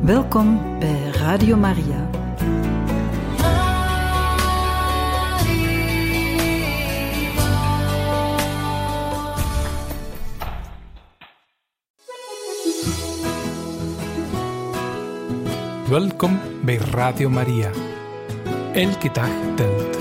Welkom bij Radio Maria. Welkom bij Radio Maria. Elke dag telt.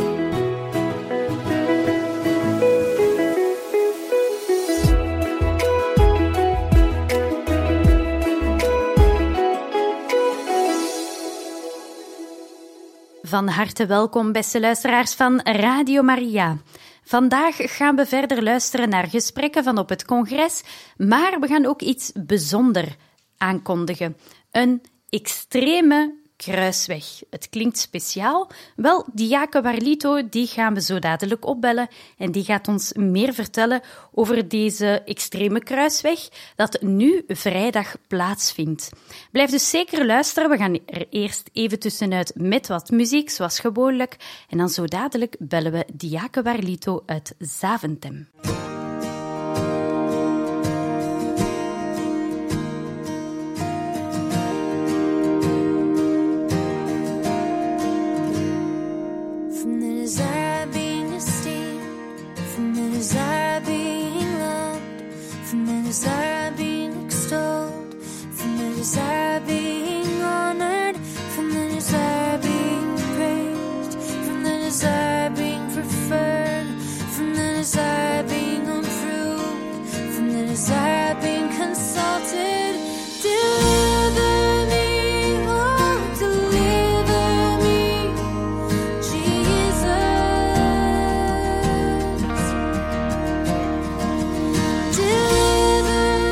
Van harte welkom, beste luisteraars van Radio Maria. Vandaag gaan we verder luisteren naar gesprekken van op het congres, maar we gaan ook iets bijzonders aankondigen. Een extreme kruisweg. Het klinkt speciaal. Wel, Diake Warlito, die gaan we zo dadelijk opbellen en die gaat ons meer vertellen over deze extreme kruisweg dat nu vrijdag plaatsvindt. Blijf dus zeker luisteren. We gaan er eerst even tussenuit met wat muziek, zoals gewoonlijk. En dan zo dadelijk bellen we Diake Warlito uit Zaventem. Desire being extolled, from the desire being honored, from the desire being praised, from the desire being preferred, from the desire being approved, from the desire being consulted. Deliver me, oh, deliver me, Jesus. Deliver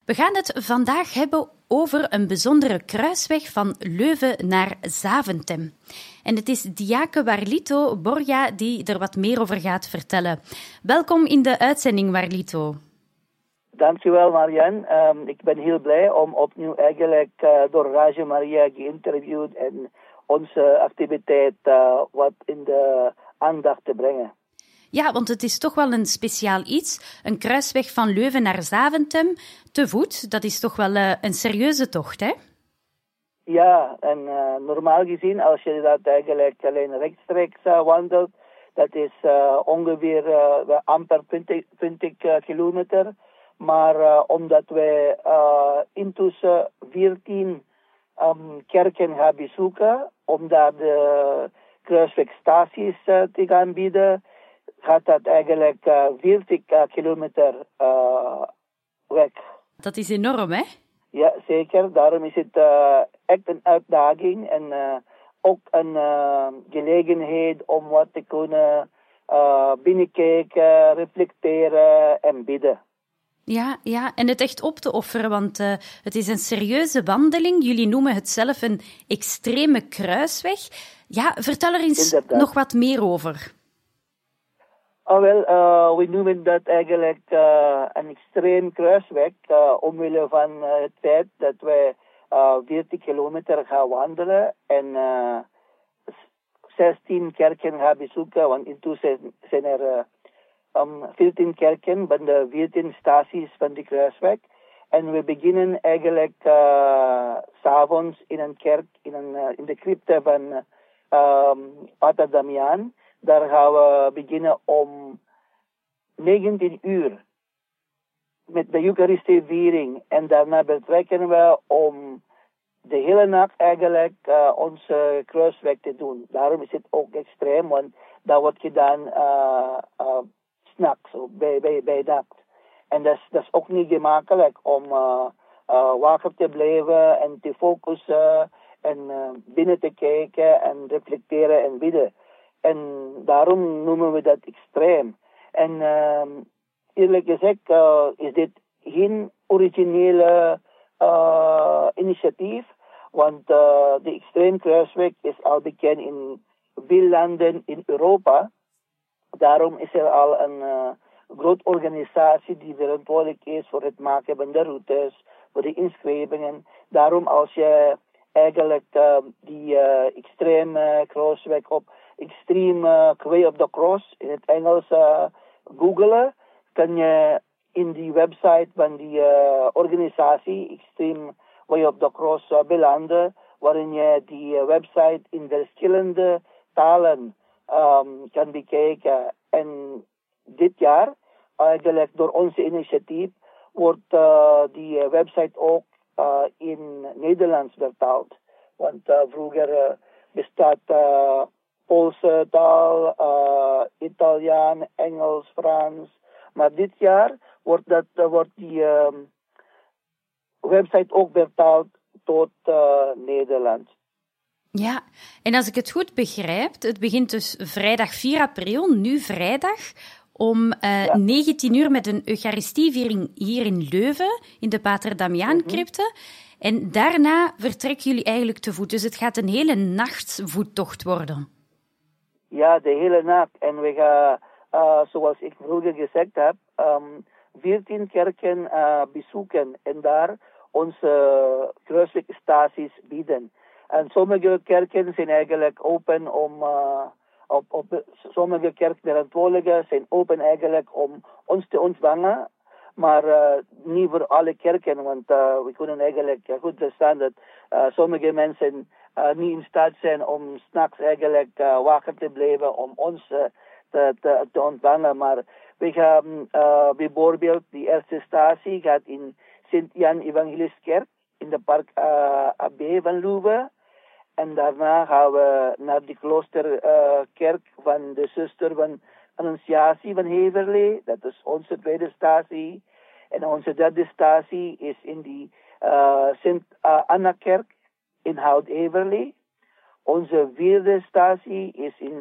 We gaan het vandaag hebben over een bijzondere kruisweg van Leuven naar Zaventem. En het is Diake Warlito Borja die er wat meer over gaat vertellen. Welkom in de uitzending, Warlito. Dankjewel, Marianne. Ik ben heel blij om opnieuw eigenlijk door Radio Maria geïnterviewd en onze activiteit wat in de aandacht te brengen. Ja, want het is toch wel een speciaal iets. Een kruisweg van Leuven naar Zaventem te voet. Dat is toch wel een serieuze tocht, hè? Ja, en normaal gezien, als je dat eigenlijk alleen rechtstreeks wandelt, dat is ongeveer amper 20 kilometer. Maar omdat wij intussen 14 kerken gaan bezoeken, om daar de kruiswegstaties te gaan bieden, gaat dat eigenlijk 40 kilometer weg. Dat is enorm, hè? Ja, zeker. Daarom is het echt een uitdaging en ook een gelegenheid om wat te kunnen binnenkijken, reflecteren en bidden. Ja, en het echt op te offeren, want het is een serieuze wandeling. Jullie noemen het zelf een extreme kruisweg. Ja, vertel er eens nog wat meer over. We noemen dat eigenlijk een extreem kruisweg, omwille van het feit dat wij 40 kilometer gaan wandelen en 16 kerken gaan bezoeken, want intussen zijn er 14 kerken van de 14 staties van de kruisweg. En we beginnen eigenlijk 's avonds in een kerk, in de crypte van Pater Damian. Daar gaan we beginnen om 19 uur met de Eucharistieviering. En daarna betrekken we om de hele nacht eigenlijk onze kruisweg te doen. Daarom is het ook extreem, want dat wordt gedaan s'nachts, bij nacht. En dat is ook niet gemakkelijk om wakker te blijven en te focussen en binnen te kijken en reflecteren en bidden. En daarom noemen we dat extreem. En eerlijk gezegd is dit geen originele initiatief, want de extreem kruisweg is al bekend in veel landen in Europa. Daarom is er al een grote organisatie die verantwoordelijk is voor het maken van de routes, voor de inschrijvingen. Daarom als je eigenlijk die extreme kruisweg op Extreme Way of the Cross in het Engels googelen, kan je in die website van die organisatie Extreme Way of the Cross belanden, waarin je die website in verschillende talen kan bekijken. En dit jaar, eigenlijk door onze initiatief, wordt die website ook in Nederlands vertaald. Want vroeger bestaat Poolse taal, Italiaan, Engels, Frans. Maar dit jaar wordt die website ook vertaald tot Nederlands. Ja, en als ik het goed begrijp, het begint dus vrijdag 4 april, nu vrijdag, om 19 uur met een Eucharistieviering hier in Leuven, in de Pater Damiaan-crypte. En daarna vertrekken jullie eigenlijk te voet. Dus het gaat een hele nachtvoettocht worden. Ja, de hele nacht. En we gaan, zoals ik vroeger gezegd heb, 14 kerken bezoeken en daar onze kruiswegstaties bieden. En sommige kerken zijn eigenlijk open om, sommige kerkverantwoordelijken zijn open eigenlijk om ons te ontvangen. Maar niet voor alle kerken, want we kunnen eigenlijk goed verstaan dat sommige mensen niet in staat zijn om 's nachts eigenlijk wakker te blijven om ons te ontvangen. Maar we gaan bijvoorbeeld, die eerste statie gaat in Sint-Jan Evangelistkerk in de Park AB van Leuven. En daarna gaan we naar de kloosterkerk van de zuster van Annunciatie van Heverlee. Dat is onze tweede statie. En onze derde statie is in die Sint-Anna-kerk in Hout-Heverlee. Onze vierde statie is in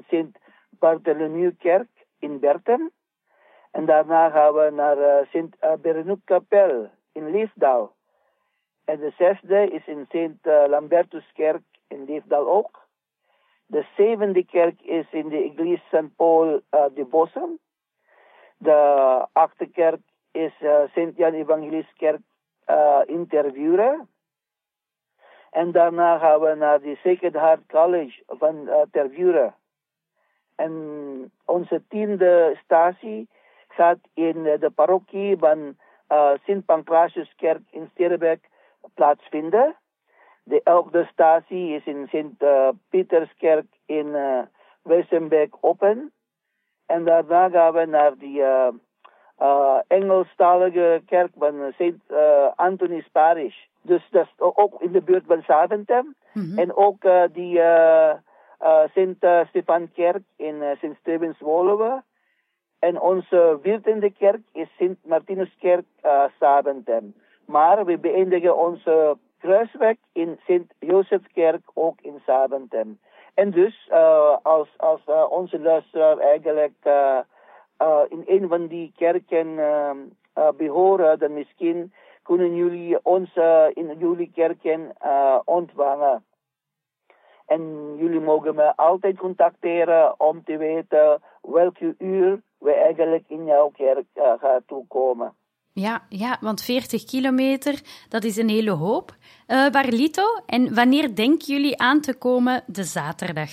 Sint-Bartholomew-kerk in Bertem. En daarna gaan we naar Sint-Bernoek-kapel in Leefdal. En de 6e is in Sint Lambertuskerk in Leefdal ook. De 7e kerk is in de Eglise St. Paul de Bossum. De 8e kerk is Sint Jan Evangeliskerk in Tervuren. En daarna gaan we naar de Sacred Heart College van Tervuren. En onze 10e statie gaat in de parochie van Sint Pancratiuskerk in Sterrenbeek plaatsvinden. De 11e statie is in Sint Pieterskerk in Wezenbeek Open. En daarna gaan we naar die Engelstalige kerk van Sint Anthony's Parish. Dus dat is ook in de buurt van Zaventem. Mm-hmm. En ook die Sint Stefankerk in Sint Stevens Woluwe. En onze 14e kerk is Sint Martinuskerk Zaventem. Maar we beëindigen onze kruisweg in Sint Jozefskerk ook in Zaventem. En dus als onze luisteraar eigenlijk in een van die kerken behoren, dan misschien kunnen jullie ons in jullie kerken ontvangen. En jullie mogen me altijd contacteren om te weten welke uur we eigenlijk in jouw kerk gaan toekomen. Ja, want 40 kilometer, dat is een hele hoop. Barlito, en wanneer denken jullie aan te komen de zaterdag?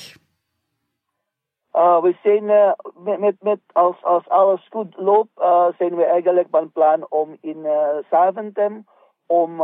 We zijn als alles goed loopt, zijn we eigenlijk van plan om in Zaventem om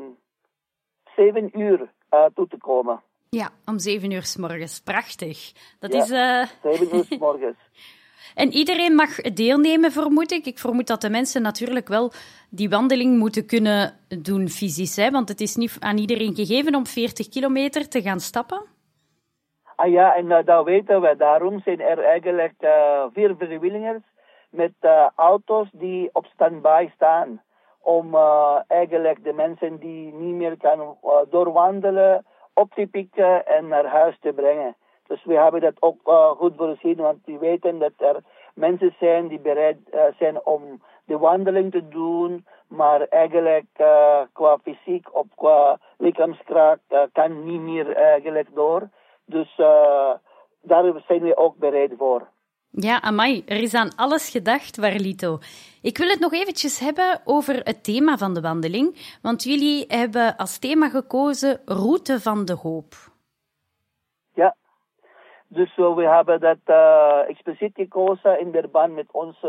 7 uur toe te komen. Ja, om 7 uur 's morgens. Prachtig. Dat ja, is... 7 uur 's morgens. En iedereen mag deelnemen, vermoed ik. Ik vermoed dat de mensen natuurlijk wel die wandeling moeten kunnen doen fysisch, hè? Want het is niet aan iedereen gegeven om 40 kilometer te gaan stappen. Ah ja, en dat weten we. Daarom zijn er eigenlijk 4 vrijwilligers met auto's die op standby staan. Om eigenlijk de mensen die niet meer kunnen doorwandelen op te pikken en naar huis te brengen. Dus we hebben dat ook goed voorzien, want we weten dat er mensen zijn die bereid zijn om de wandeling te doen, maar eigenlijk qua fysiek of qua lichaamskracht kan niet meer eigenlijk door. Dus daar zijn we ook bereid voor. Ja, amai, er is aan alles gedacht, Barlito. Ik wil het nog eventjes hebben over het thema van de wandeling, want jullie hebben als thema gekozen Route van de Hoop. Ja, dus we hebben dat expliciet gekozen in verband met ons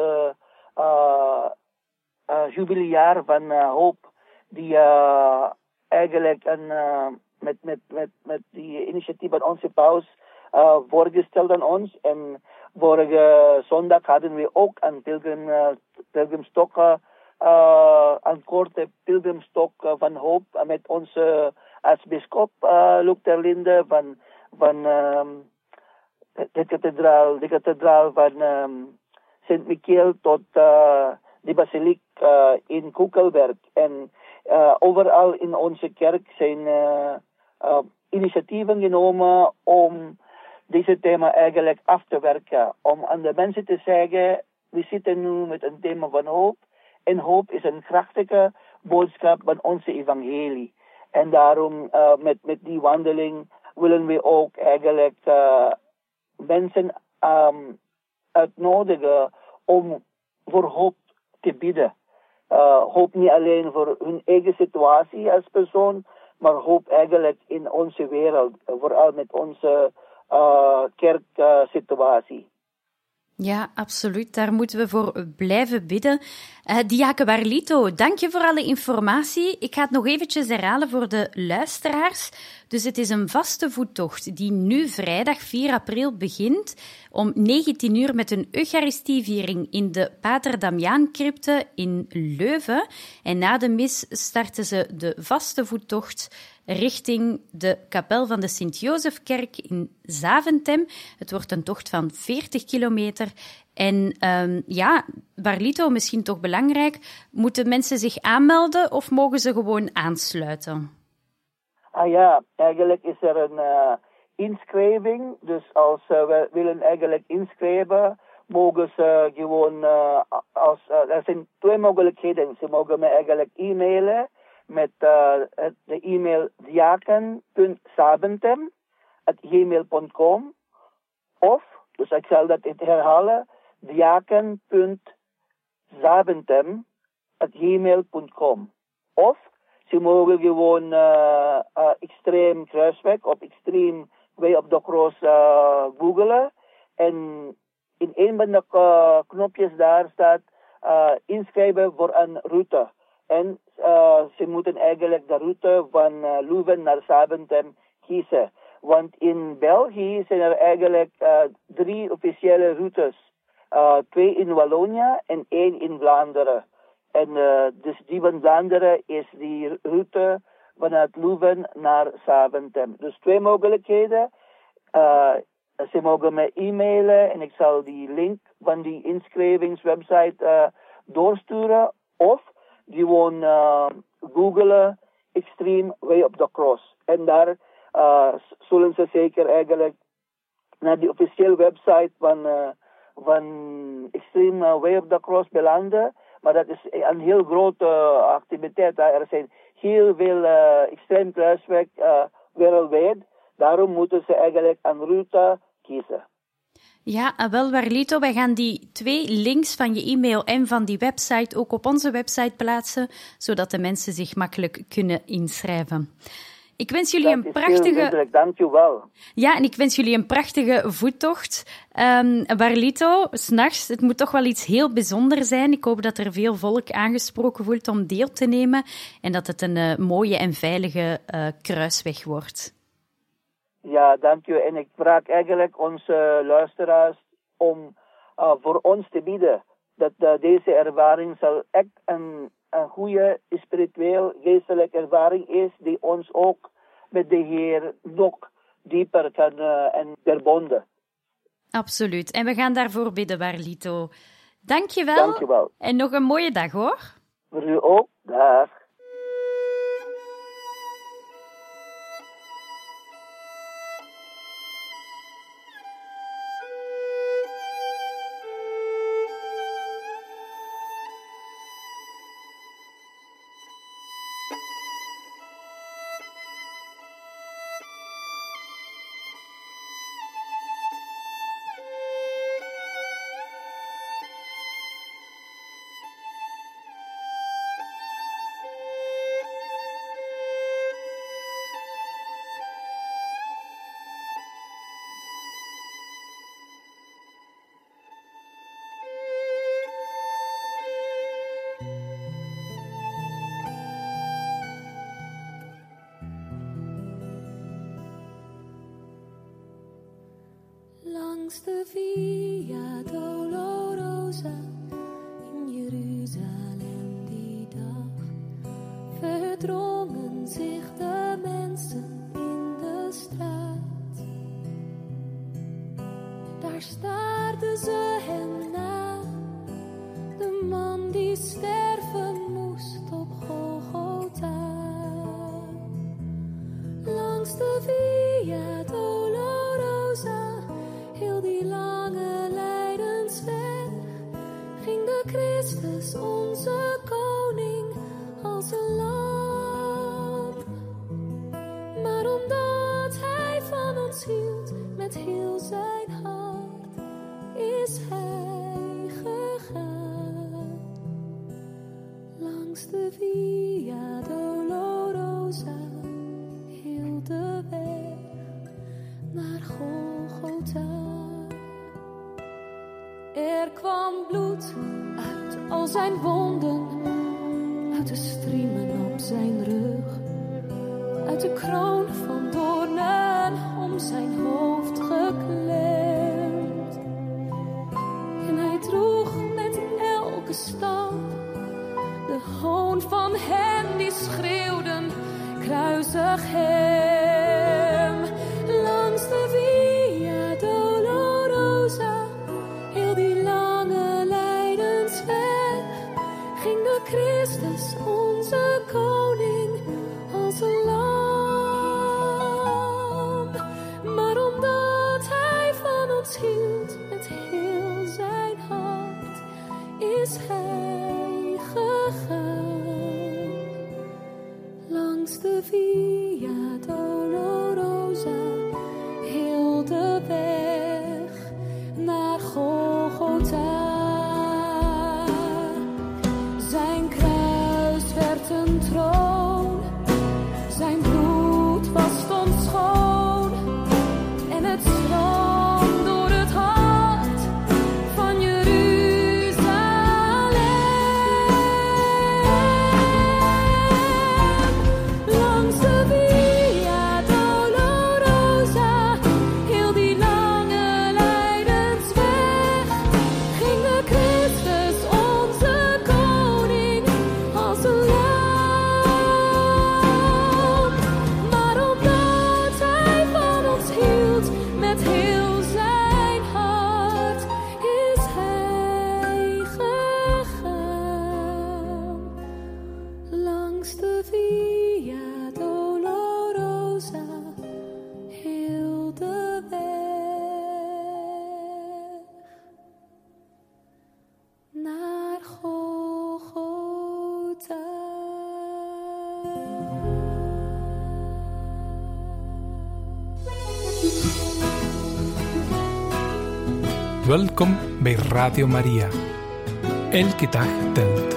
jubileumjaar van hoop, die eigenlijk met die initiatief van onze paus voorgesteld aan ons. En vorige zondag hadden we ook een pilgrimstok, een korte pilgrimstok van hoop met onze aartsbisschop Luc ter Linde van de kathedraal van Sint Michiel tot de basiliek in Koekelberg. En overal in onze kerk zijn initiatieven genomen om deze thema eigenlijk af te werken. Om aan de mensen te zeggen, we zitten nu met een thema van hoop. En hoop is een krachtige boodschap van onze evangelie. En daarom met die wandeling willen we ook eigenlijk mensen uitnodigen om voor hoop te bidden. Hoop niet alleen voor hun eigen situatie als persoon, maar hoop eigenlijk in onze wereld, vooral met onze kerksituatie. Ja, absoluut. Daar moeten we voor blijven bidden. Diaken Barlito, dank je voor alle informatie. Ik ga het nog eventjes herhalen voor de luisteraars. Dus het is een vaste voettocht die nu vrijdag 4 april begint om 19 uur met een Eucharistieviering in de Pater Damiaan-crypte in Leuven. En na de mis starten ze de vaste voettocht richting de kapel van de Sint-Jozefkerk in Zaventem. Het wordt een tocht van 40 kilometer. En Barlito, misschien toch belangrijk, moeten mensen zich aanmelden of mogen ze gewoon aansluiten? Ah ja, eigenlijk is er een inschrijving. Dus als we willen eigenlijk inschrijven, mogen ze gewoon, er zijn 2 mogelijkheden. Ze mogen me eigenlijk e-mailen met de e-mail diaken.sabentem@gmail.com. Of, dus ik zal dat herhalen, diaken.sabentem@gmail.com. Of, ze mogen gewoon Extreem Kruisweg of Extreme Way of the Cross googelen. En in een van de knopjes daar staat inschrijven voor een route. En ze moeten eigenlijk de route van Leuven naar Sabentem kiezen. Want in België zijn er eigenlijk 3 officiële routes. 2 in Wallonië en 1 in Vlaanderen. En dus die van Vlaanderen is die route vanuit Leuven naar Sabentem. Dus 2 mogelijkheden. Ze mogen me e-mailen en ik zal die link van die inschrijvingswebsite doorsturen. Of gewoon googelen Extreme Way of the Cross. En daar zullen ze zeker eigenlijk naar die officiële website van Extreme Way of the Cross belanden. Maar dat is een heel grote activiteit. Er zijn heel veel extreem kruisweg wereldwijd. Daarom moeten ze eigenlijk een route kiezen. Ja, wel Warlito, wij gaan die 2 links van je e-mail en van die website ook op onze website plaatsen, zodat de mensen zich makkelijk kunnen inschrijven. Ik wens jullie een prachtige... Dank je wel. Ja, en ik wens jullie een prachtige voettocht. Warlito, 's nachts, het moet toch wel iets heel bijzonders zijn. Ik hoop dat er veel volk aangesproken voelt om deel te nemen en dat het een mooie en veilige kruisweg wordt. Ja, dank u. En ik vraag eigenlijk onze luisteraars om voor ons te bieden dat deze ervaring zal echt een goede spiritueel, geestelijke ervaring is die ons ook met de Heer nog dieper kan verbonden. Absoluut. En we gaan daarvoor bidden, Warlito. Dank je wel. Dank je wel. En nog een mooie dag, hoor. Voor u ook. Dag. Langs de Via Dolorosa in Jeruzalem die dag verdrongen zich de mensen in de straat. Daar staarden ze hem na, de man die sterven moest op Golgotha. Langs de Via Dolorosa, heel die lange lijdensweg, ging de Christus, onze koning, als een lam. Maar omdat hij van ons hield, met heel zijn hart, is hij gegaan. Langs de Via Dolorosa, heel de weg naar Golgotha. Er kwam bloed uit al zijn wonden, uit de striemen op zijn rug, uit de kroon van doornen om zijn hoofd geklemd. En hij droeg met elke stap de hoon van hen die schreeuwden, kruisig hem. Langs de Via Dolorosa, heel die lange lijdensweg, ging de Christus, onze koning, als een lam. Maar omdat hij van ons hield, met heel zijn is hij gegaan langs de Via Dolorosa, heel de weg naar Golgotha. Zijn kruis werd een troon, zijn bloed was stond schoon en het stroom door het hart van Jeruzalem. Langs de Via Dolorosa, heel die lange lijdensweg, ging de Christus onze koning als een lam. Maar omdat hij van ons hield met heel zijn hart, is hij gegaan langs de Via Dolorosa, heel de weg naar Golgotha. Welkom bij Radio Maria. Elke dag telt.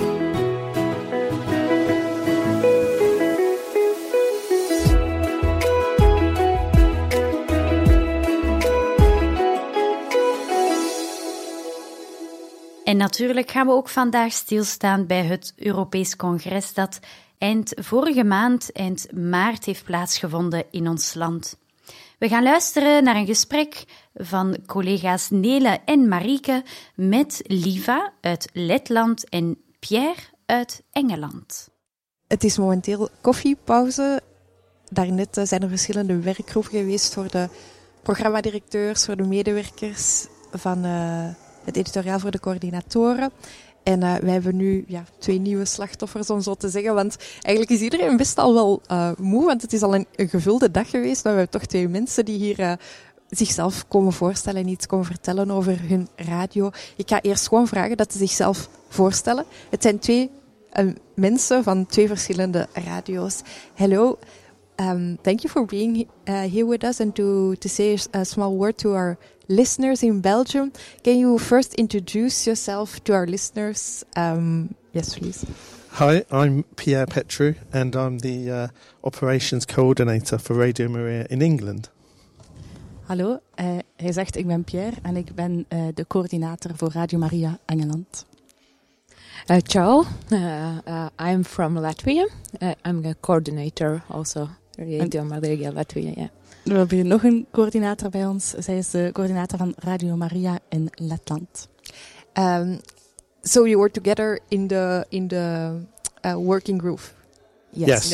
En natuurlijk gaan we ook vandaag stilstaan bij het Europees Congres dat eind vorige maand, eind maart, heeft plaatsgevonden in ons land. We gaan luisteren naar een gesprek van collega's Nele en Marieke met Liva uit Letland en Pierre uit Engeland. Het is momenteel koffiepauze. Daarnet zijn er verschillende werkgroepen geweest voor de programmadirecteurs, voor de medewerkers van het editoriaal, voor de coördinatoren. En wij hebben nu 2 nieuwe slachtoffers, om zo te zeggen. Want eigenlijk is iedereen best al wel moe, want het is al een gevulde dag geweest. Maar we hebben toch 2 mensen die hier zichzelf komen voorstellen en iets komen vertellen over hun radio. Ik ga eerst gewoon vragen dat ze zichzelf voorstellen. Het zijn 2 mensen van 2 verschillende radio's. Hello, thank you for being here with us and to say a small word to our listeners in Belgium. Can you first introduce yourself to our listeners? Yes, please. Hi, I'm Pierre Petru and I'm the operations coordinator for Radio Maria in England. Hallo, hij zegt ik ben Pierre en ik ben de coördinator voor Radio Maria Engeland. Ciao, I'm from Latvia. I'm a coordinator also, Radio Maria Latvia, yeah. We hebben hier nog een coördinator bij ons. Zij is de coördinator van Radio Maria in Letland. So you were together in the working group? Yes.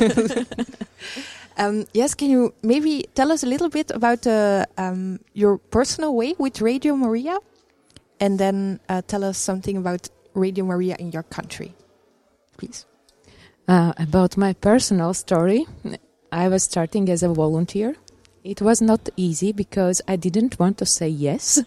Yes, can you maybe tell us a little bit about your personal way with Radio Maria? And then tell us something about Radio Maria in your country, please. About my personal story, I was starting as a volunteer. It was not easy because I didn't want to say yes.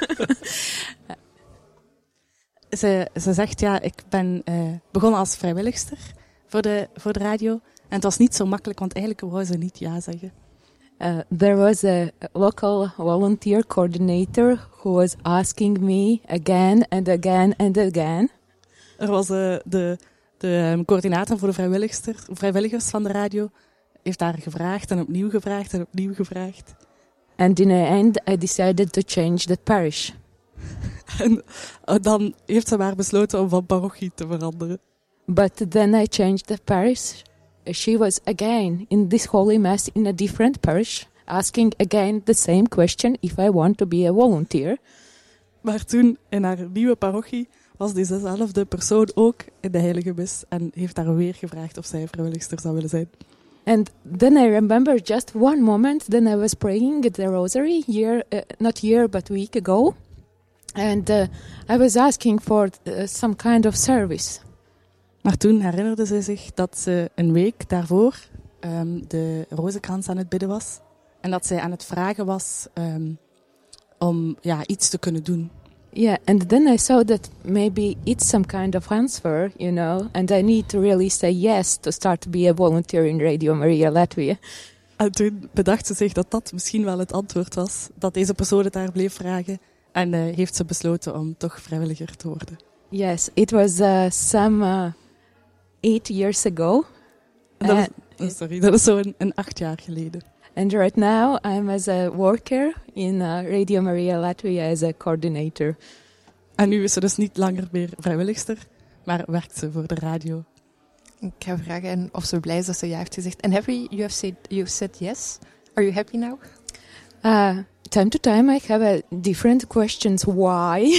Ze zegt, ik ben begonnen als vrijwilligster voor de radio. En het was niet zo makkelijk, want eigenlijk wou ze niet ja zeggen. There was a local volunteer coordinator who was asking me again and again and again. Er was de coördinator voor de vrijwilligers van de radio. Heeft daar gevraagd en opnieuw gevraagd en opnieuw gevraagd. And in the end I decided to change the parish. En dan heeft ze maar besloten om van parochie te veranderen. But then I changed the parish. She was again in this Holy Mass in a different parish, asking again the same question if I want to be a volunteer. Maar toen in haar nieuwe parochie was dezezelfde persoon ook in de Heilige Mis en heeft daar weer gevraagd of zij vrijwilligster zou willen zijn. And then I remember just one moment, then I was praying the rosary, not year but week ago. And I was asking for some kind of service. Maar toen herinnerde ze zich dat ze een week daarvoor de rozenkrans aan het bidden was. En dat zij aan het vragen was om iets te kunnen doen. Yeah, and then I saw that maybe it's some kind of answer, and I need to really say yes to start to be a volunteer in Radio Maria Latvia. En toen bedacht ze zich dat dat misschien wel het antwoord was, dat deze persoon het daar bleef vragen. En heeft ze besloten om toch vrijwilliger te worden. Yes, it was some 8 years ago. Dat is zo'n 8 jaar geleden. And right now I'm as a worker in Radio Maria Latvia as a coordinator. En nu is ze dus niet langer meer vrijwilligster, maar werkt ze voor de radio. Ik ga vragen of ze blij is dat ze ja heeft gezegd. And you said yes? Are you happy now? Time to time I have different questions why.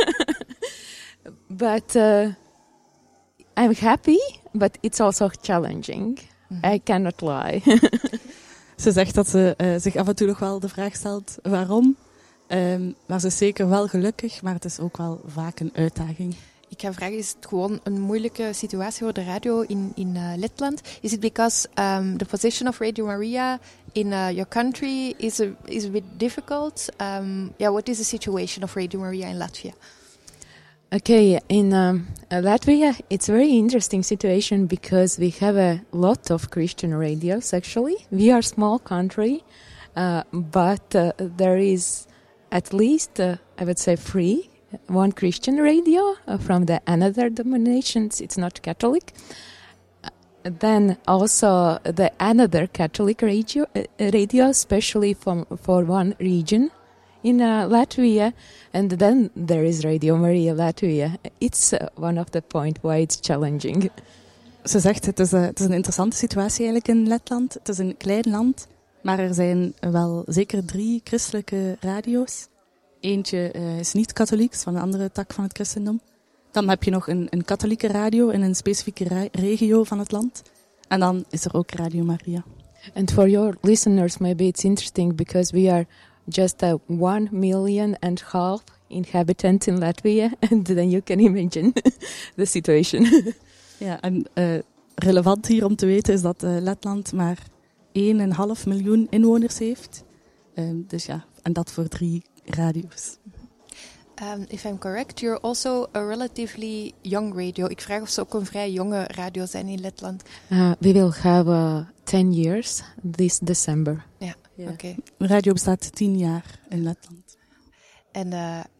But I'm happy, but it's also challenging. I cannot lie. Ze zegt dat ze zich af en toe nog wel de vraag stelt waarom. Maar ze is zeker wel gelukkig, maar het is ook wel vaak een uitdaging. Ik ga vragen, is het gewoon een moeilijke situatie voor de radio in Letland? Is it because the position of Radio Maria in your country is a bit difficult? What is the situation of Radio Maria in Latvia? Okay, in Latvia, it's a very interesting situation because we have a lot of Christian radios, actually. We are a small country, but there is at least, I would say, one Christian radio from the another denominations. It's not Catholic. Then also the another Catholic radio, especially for one region in Latvia, and then there is Radio Maria Latvia. It's one of the point why it's challenging. Ze zegt, het is een interessante situatie eigenlijk in Letland. Het is een klein land, maar er zijn wel zeker 3 christelijke radio's. Eentje is niet katholieks, van een andere tak van het christendom. Dan heb je nog een katholieke radio in een specifieke regio van het land. En dan is er ook Radio Maria. And for your listeners, maybe it's interesting because we are just 1.5 million inhabitants in Latvia, and then you can imagine the situation. Ja, en relevant hier om te weten is dat Letland maar 1,5 miljoen inwoners heeft. Dus ja, en dat voor 3 radio's. If I'm correct, you're also a relatively young radio. Ik vraag of ze ook een vrij jonge radio zijn in Letland. We will have 10 years this December. Ja, oké. De radio bestaat 10 jaar in Letland. En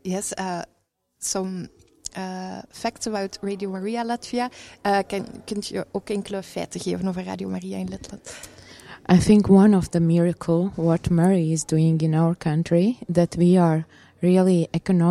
some facts about Radio Maria Latvia. Kunt je ook enkele feiten geven over Radio Maria in Letland? I think one of the miracle what Mary is doing in our country, that we are really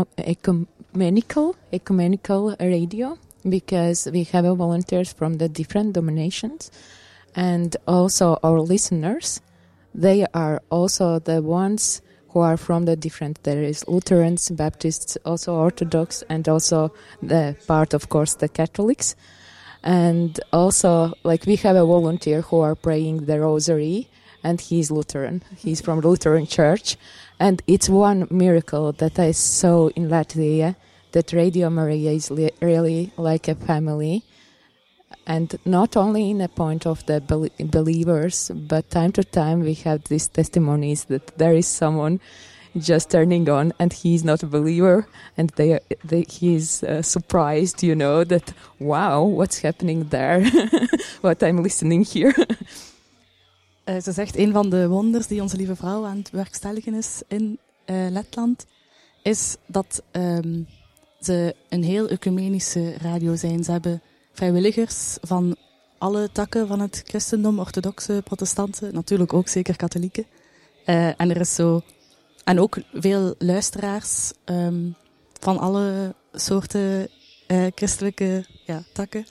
ecumenical radio, because we have volunteers from the different denominations, and also our listeners, they are also the ones who are from the different, there is Lutherans, Baptists, also Orthodox, and also the part, of course, the Catholics. And also, like, we have a volunteer who are praying the rosary, and he's Lutheran. He's from the Lutheran Church. And it's one miracle that I saw in Latvia, that Radio Maria is really like a family. And not only in a point of the believers, but time to time we have these testimonies that there is someone just turning on and he's not a believer, and he's surprised, that, wow, what's happening there? What I'm listening here. Ze zegt, een van de wonders die onze lieve vrouw aan het werkstelligen is in Letland, is dat ze een heel ecumenische radio zijn. Ze hebben vrijwilligers van alle takken van het christendom, orthodoxe, protestanten, natuurlijk ook zeker katholieken. En er is zo... En ook veel luisteraars van alle soorten christelijke takken.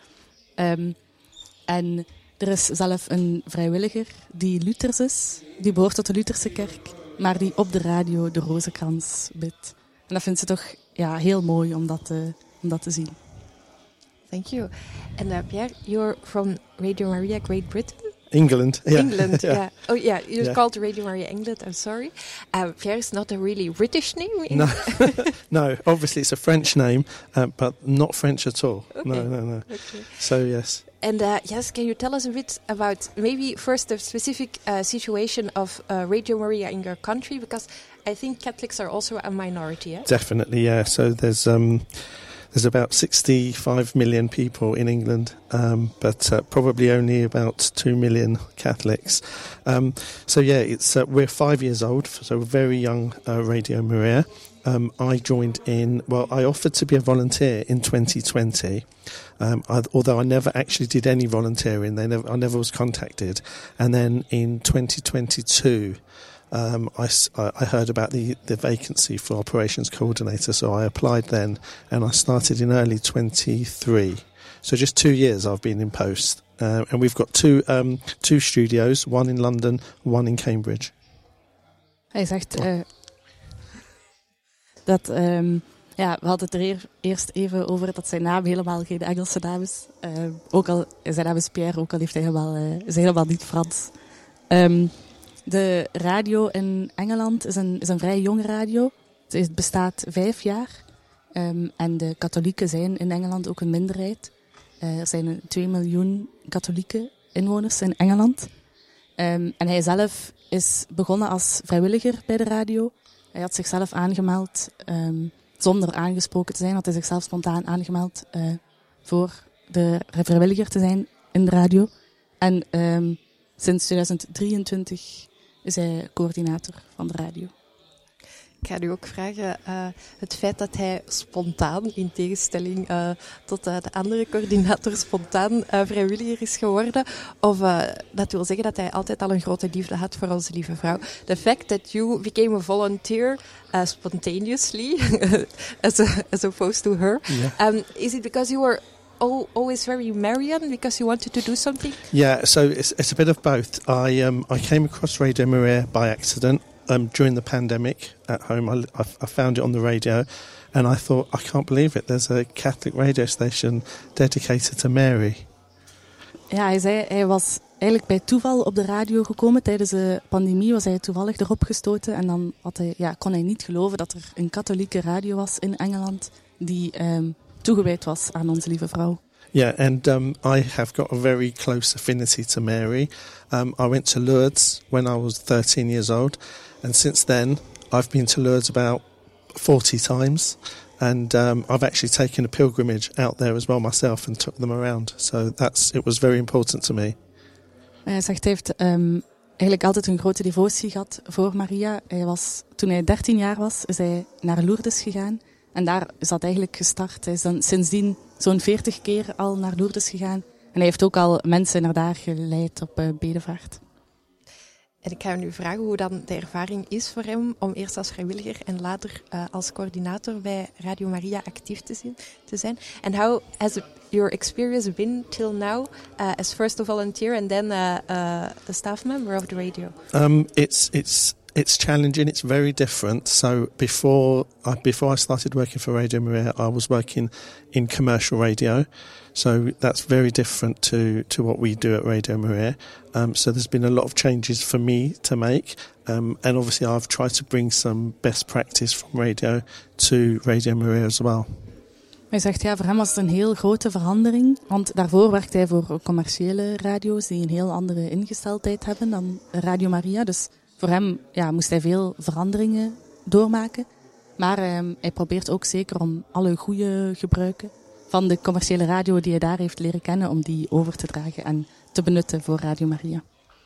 En er is zelf een vrijwilliger die Luthers is. Die behoort tot de Lutherse kerk, maar die op de radio de rozenkrans bidt. En dat vindt ze toch heel mooi om dat te zien. Thank you. And Pierre, you're from Radio Maria Great Britain? England. Yeah. England, yeah. Oh, yeah. You're called Radio Maria England. I'm sorry. Pierre is not a really British name. No, no. Obviously, it's a French name, but not French at all. Okay. No. Okay. So yes. And yes, can you tell us a bit about maybe first the specific situation of Radio Maria in your country? Because I think Catholics are also a minority. Eh? Definitely, yeah. So there's about 65 million people in England, but probably only about 2 million Catholics. So yeah, it's we're 5 years old, so very young Radio Maria. I joined I offered to be a volunteer in 2020, although I never actually did any volunteering. I never was contacted. And then in 2022, I heard about the vacancy for operations coordinator, so I applied then, and I started in early 23. So just 2 years I've been in post. And we've got two studios, one in London, one in Cambridge. Hij zegt... Dat, we hadden het er eerst even over dat zijn naam helemaal geen Engelse naam is. Ook al, zijn naam is Pierre, ook al heeft hij is helemaal niet Frans. De radio in Engeland is een vrij jonge radio. Het bestaat 5 jaar. En de katholieken zijn in Engeland ook een minderheid. Er zijn 2 miljoen katholieke inwoners in Engeland. En hij zelf is begonnen als vrijwilliger bij de radio. Hij had zichzelf aangemeld, zonder aangesproken te zijn, had hij zichzelf spontaan aangemeld voor de vrijwilliger te zijn in de radio. En sinds 2023 is hij coördinator van de radio. Ik ga u ook vragen, het feit dat hij spontaan, in tegenstelling tot de andere coördinator, spontaan vrijwilliger is geworden, of dat wil zeggen dat hij altijd al een grote liefde had voor onze lieve vrouw. The fact that you became a volunteer spontaneously, as opposed to her, is it because you were always very Marian, because you wanted to do something? Yeah, so it's a bit of both. I came across Radio Maria by accident. During the pandemic at home, I found it on the radio, and I thought, I can't believe it. There's a Catholic radio station dedicated to Mary. Ja, hij zei, hij was eigenlijk bij toeval op de radio gekomen. Tijdens de pandemie was hij toevallig erop gestoten. En dan kon hij niet geloven dat er een katholieke radio was in Engeland die toegewijd was aan onze lieve vrouw. Yeah, and I have got a very close affinity to Mary. I went to Lourdes when I was 13 years old. And since then, I've been to Lourdes about 40 times. And I've actually taken a pilgrimage out there as well myself and took them around. So it was very important to me. Hij zegt, hij heeft eigenlijk altijd een grote devotie gehad voor Maria. Toen hij 13 jaar was, is hij naar Lourdes gegaan. En daar is dat eigenlijk gestart. Hij is dan sindsdien zo'n 40 keer al naar Lourdes gegaan. En hij heeft ook al mensen naar daar geleid op bedevaart. En ik ga nu vragen hoe dan de ervaring is voor hem om eerst als vrijwilliger en later als coördinator bij Radio Maria actief te zijn. And how has your experience been till now as first a volunteer and then a staff member of the radio? It's challenging. It's very different. So before I started working for Radio Maria, I was working in commercial radio. So that's very different to what we do at Radio Maria. So there's been a lot of changes for me to make. And obviously I've tried to bring some best practice from radio to Radio Maria as well. Hij zegt, ja, voor hem was het een heel grote verandering. Want daarvoor werkte hij voor commerciële radio's die een heel andere ingesteldheid hebben dan Radio Maria. Dus voor hem moest hij veel veranderingen doormaken. Maar hij probeert ook zeker om alle goede gebruiken van de commerciële radio die hij daar heeft leren kennen, om die over te dragen en te benutten voor Radio Maria.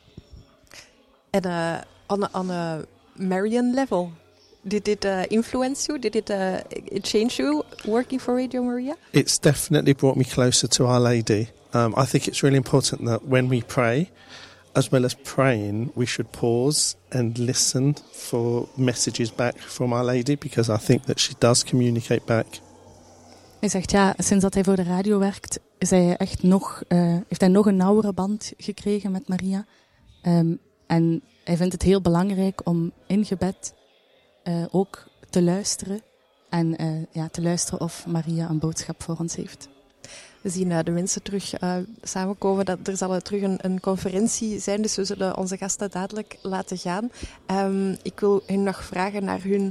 En on a Marian level, did it influence you? Did it change you working for Radio Maria? It's definitely brought me closer to Our Lady. I think it's really important that when we pray, as well as praying, we should pause and listen for messages back from Our Lady, because I think that she does communicate back. Hij zegt, sinds dat hij voor de radio werkt, is hij echt heeft hij nog een nauwere band gekregen met Maria. En hij vindt het heel belangrijk om in gebed ook te luisteren. En te luisteren of Maria een boodschap voor ons heeft. We zien de mensen terug samenkomen. Er zal terug een conferentie zijn, dus we zullen onze gasten dadelijk laten gaan. Ik wil hen nog vragen naar hun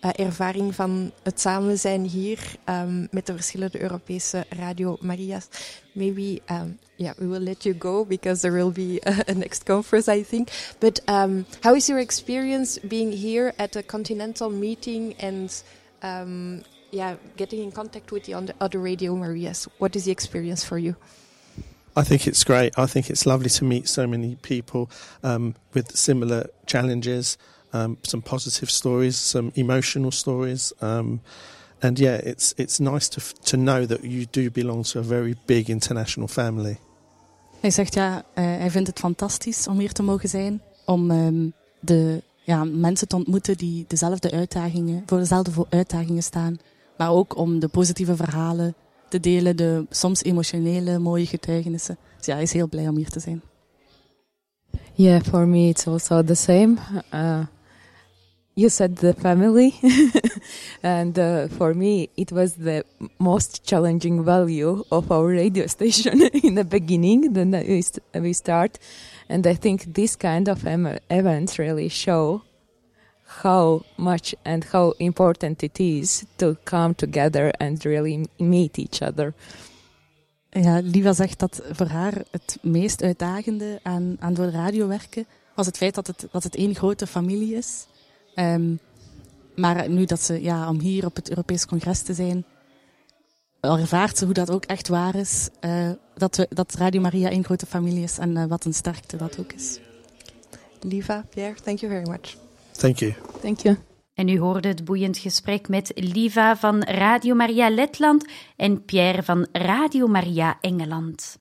ervaring van het samen zijn hier met de verschillende Europese Radio Maria's. Maybe, we will let you go because there will be a next conference, I think. But how is your experience being here at a continental meeting and getting in contact with the other Radio Maria's? What is the experience for you? I think it's great. I think it's lovely to meet so many people with similar challenges, some positive stories, some emotional stories. And it's nice to know that you do belong to a very big international family. Hij zegt hij vindt het fantastisch om hier te mogen zijn, om de mensen te ontmoeten die voor dezelfde uitdagingen staan, maar ook om de positieve verhalen te delen, de soms emotionele, mooie getuigenissen. Dus hij is heel blij om hier te zijn. Yeah, for me it's also the same. You said the family, and for me it was the most challenging value of our radio station in the beginning. Then we start, and I think this kind of events really show how much and how important it is to come together and really meet each other. Ja, Liva zegt dat voor haar het meest uitdagende aan voor de radio werken was het feit dat het één grote familie is. Maar nu dat ze, om hier op het Europees Congres te zijn, ervaart ze hoe dat ook echt waar is. Dat Radio Maria één grote familie is en wat een sterkte dat ook is. Liva, Pierre, thank you very much. Thank you. Thank you. En u hoorde het boeiend gesprek met Liva van Radio Maria Letland en Pierre van Radio Maria Engeland.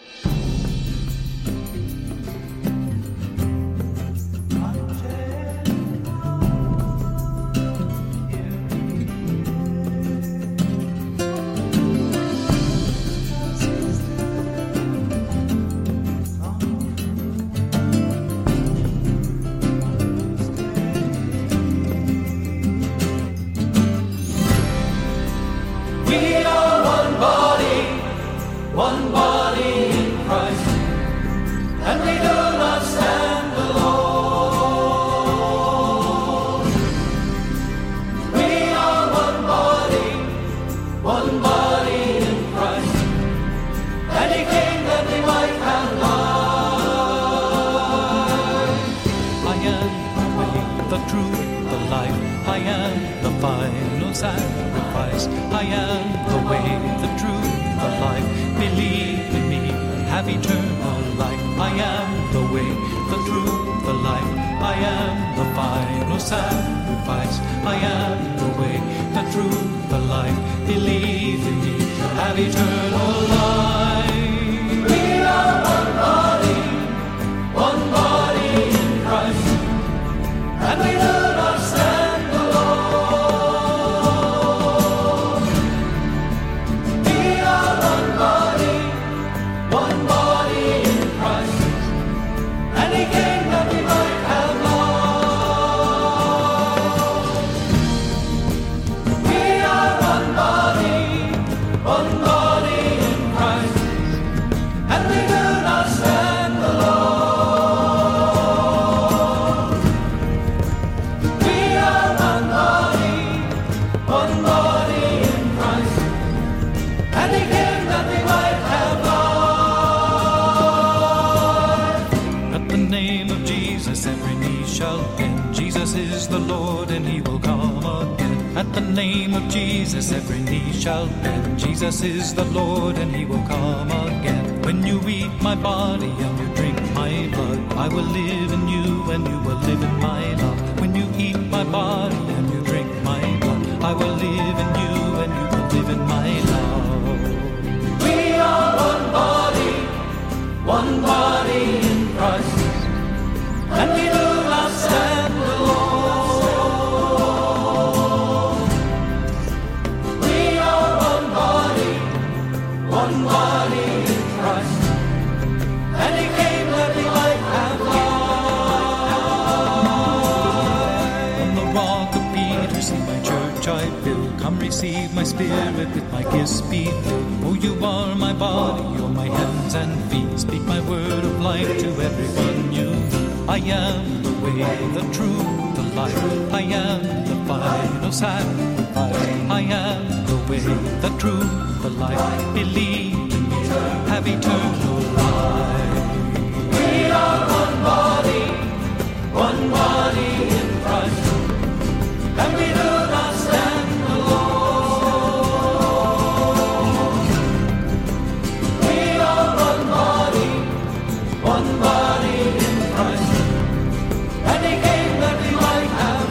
One body in Christ, and we do not stand alone. We are one body in Christ, and He came that we might have life. I am the way, the truth, the life. I am the final sacrifice. I am the way, the truth, the life. Believe in me and have eternal life. I am the way, the truth, the life. I am the final sacrifice. I am the way, the truth, the life. Believe in me and have eternal life. We are one body in Christ, and we do not stand alone. We are one body in Christ, and He came that we might have life. We are one body in Christ, and we do not stand alone. We are one body in Christ, and He came that we might have life. At the name of Jesus, every knee shall bend. Jesus is the Lord, and He will come again. At the name of Jesus, every knee shall bend. Jesus is the Lord, and He will come again. When you eat my body and you drink my blood, I will live in you, and you will live in my love. When you eat my body and you drink my blood, I will live in you, and you will live in my love. We are one body in Christ, and we do not stand alone. We are one body in Christ, and He came that we might have life. On the rock of Peter, see my church I build. Come receive my spirit, with my gifts be filled. Oh, you are my body, you're my hands and feet. Speak my word of life to everyone you meet. I am the way, the truth, the life. I am the final sacrifice. I am the way, the truth, the life. Believe in me, have eternal life. We are one body in Christ, and we do not stand alone. We are one body in Christ, and He came that we might have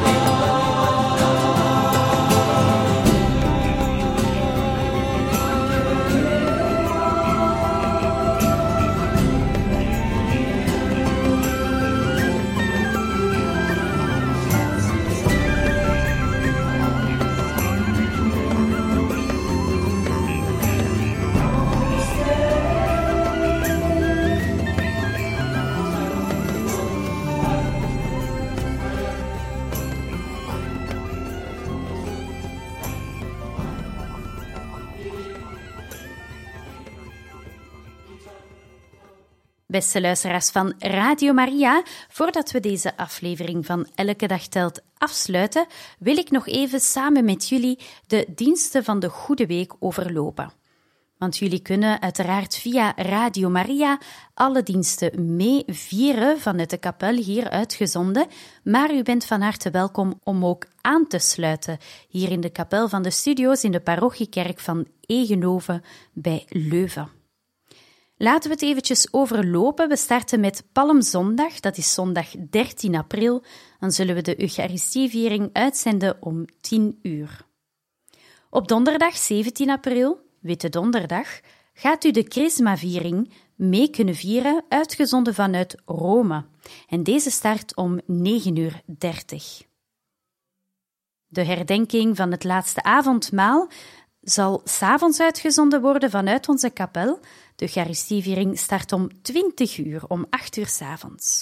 Beste luisteraars van Radio Maria, voordat we deze aflevering van Elke Dag Telt afsluiten, wil ik nog even samen met jullie de diensten van de Goede Week overlopen. Want jullie kunnen uiteraard via Radio Maria alle diensten mee vieren vanuit de kapel hier uitgezonden, maar u bent van harte welkom om ook aan te sluiten hier in de kapel van de studio's in de parochiekerk van Egenhoven bij Leuven. Laten we het eventjes overlopen. We starten met Palmzondag, dat is zondag 13 april. Dan zullen we de Eucharistieviering uitzenden om 10 uur. Op donderdag 17 april, Witte Donderdag, gaat u de Chrismaviering mee kunnen vieren, uitgezonden vanuit Rome. En deze start om 9:30 uur. De herdenking van het laatste avondmaal zal 's avonds uitgezonden worden vanuit onze kapel. De Eucharistieviering start om 20 uur, om 8 uur 's avonds.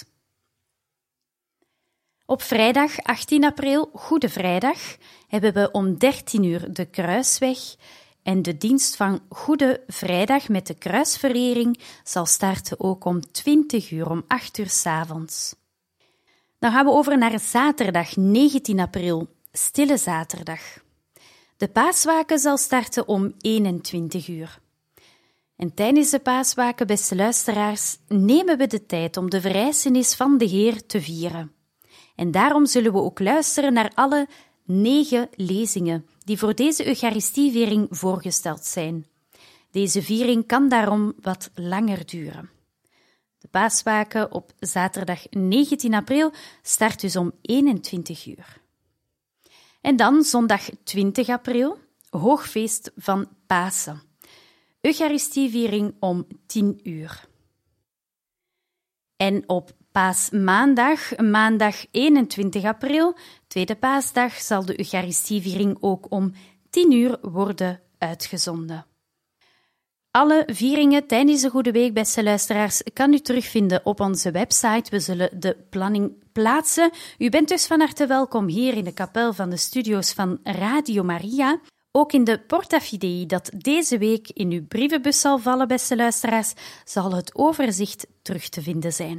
Op vrijdag 18 april, Goede Vrijdag, hebben we om 13 uur de Kruisweg en de dienst van Goede Vrijdag met de kruisverering zal starten ook om 20 uur, om 8 uur 's avonds. Dan gaan we over naar zaterdag 19 april, Stille Zaterdag. De paaswaken zal starten om 21 uur. En tijdens de paaswaken, beste luisteraars, nemen we de tijd om de verrijzenis van de Heer te vieren. En daarom zullen we ook luisteren naar alle 9 lezingen die voor deze Eucharistieviering voorgesteld zijn. Deze viering kan daarom wat langer duren. De paaswaken op zaterdag 19 april start dus om 21 uur. En dan zondag 20 april, hoogfeest van Pasen. Eucharistieviering om 10 uur. En op Paasmaandag, maandag 21 april, tweede paasdag, zal de Eucharistieviering ook om 10 uur worden uitgezonden. Alle vieringen tijdens de Goede Week, beste luisteraars, kan u terugvinden op onze website. We zullen de planning plaatsen. U bent dus van harte welkom hier in de kapel van de studio's van Radio Maria. Ook in de Porta Fidei, dat deze week in uw brievenbus zal vallen, beste luisteraars, zal het overzicht terug te vinden zijn.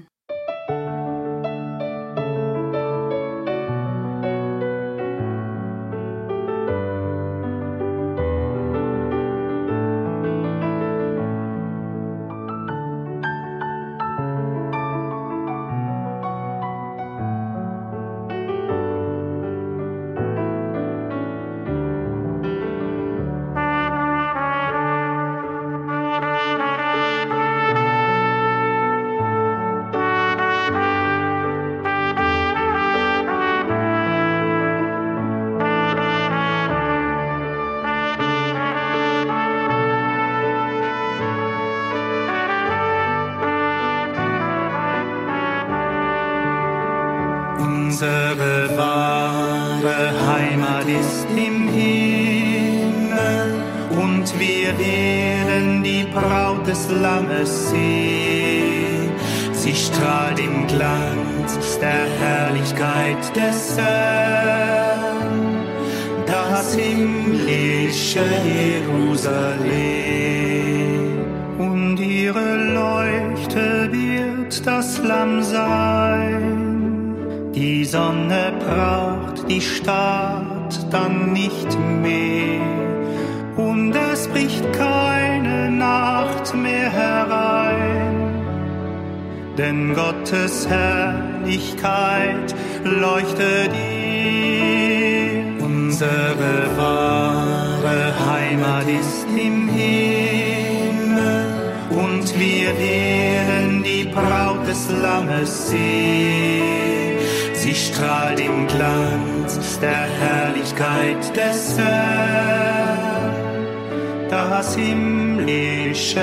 Unsere wahre Heimat ist im Himmel und wir werden die Braut des Lammes sehen. Sie strahlt im Glanz der Herrlichkeit des Herrn, das himmlische Jerusalem. Und ihre Leuchte wird das Lamm sein, Die Sonne braucht die Stadt dann nicht mehr und es bricht keine Nacht mehr herein, denn Gottes Herrlichkeit leuchtet ihr. Unsere wahre Heimat ist im Himmel und wir werden die Braut des Lammes sehen. Sie strahlt im Glanz der Herrlichkeit des Herrn, das himmlische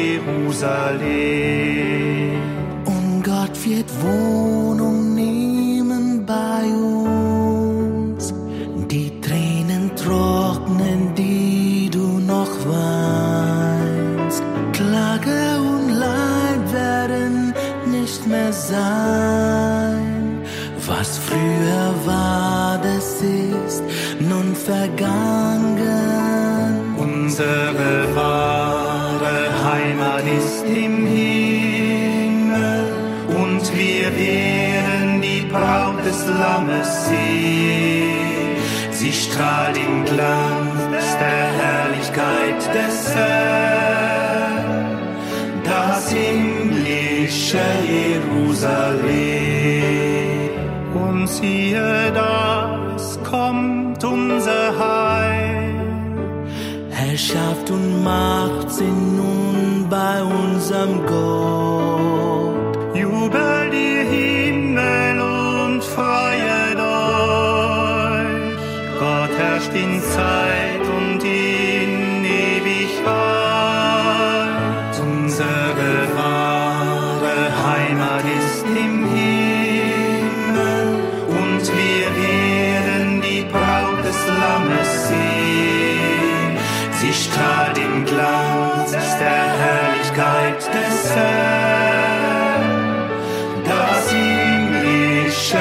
Jerusalem. Und Gott wird Wohnung nehmen bei uns, die Tränen trocknen, die du noch weinst. Klage und Leid werden nicht mehr sein. Was früher war, das ist nun vergangen. Unsere wahre Heimat ist im Himmel und wir werden die Braut des Lammes sehen. Sie strahlt im Glanz der Herrlichkeit des Herrn, das himmlische Jerusalem. Und siehe, das kommt unser Heil. Herrschaft und Macht sind nun bei unserem Gott. Jubelt ihr Himmel und freuet euch. Gott herrscht in Zeit und in Ewigkeit. Unsere wahre Heimat ist im Himmel und wir werden die Braut des Lammes sehen. Sie strahlt im Glanz der Herrlichkeit des Herrn, das himmlische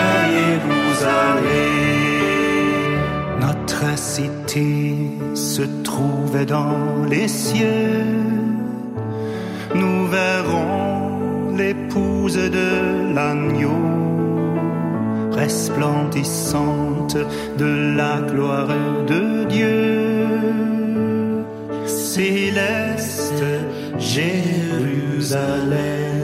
Jerusalem. Notre cité se trouve dans les cieux. Nous verrons l'épouse de l'agneau, resplendissante de la gloire de Dieu. Céleste Jérusalem.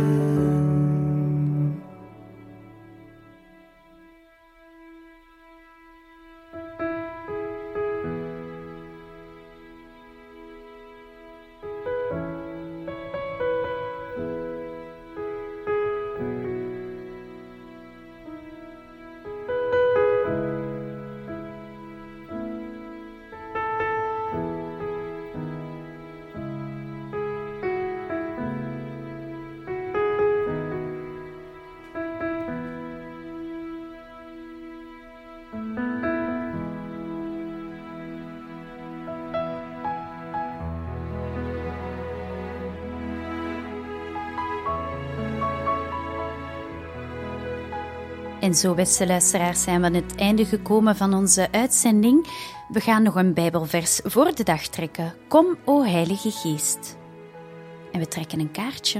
En zo, beste luisteraars, zijn we aan het einde gekomen van onze uitzending. We gaan nog een Bijbelvers voor de dag trekken. Kom, o Heilige Geest. En we trekken een kaartje.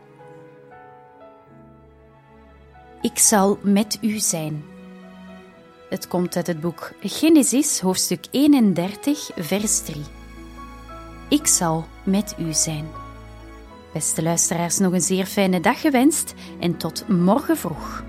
Ik zal met u zijn. Het komt uit het boek Genesis, hoofdstuk 31, vers 3. Ik zal met u zijn. Beste luisteraars, nog een zeer fijne dag gewenst en tot morgen vroeg.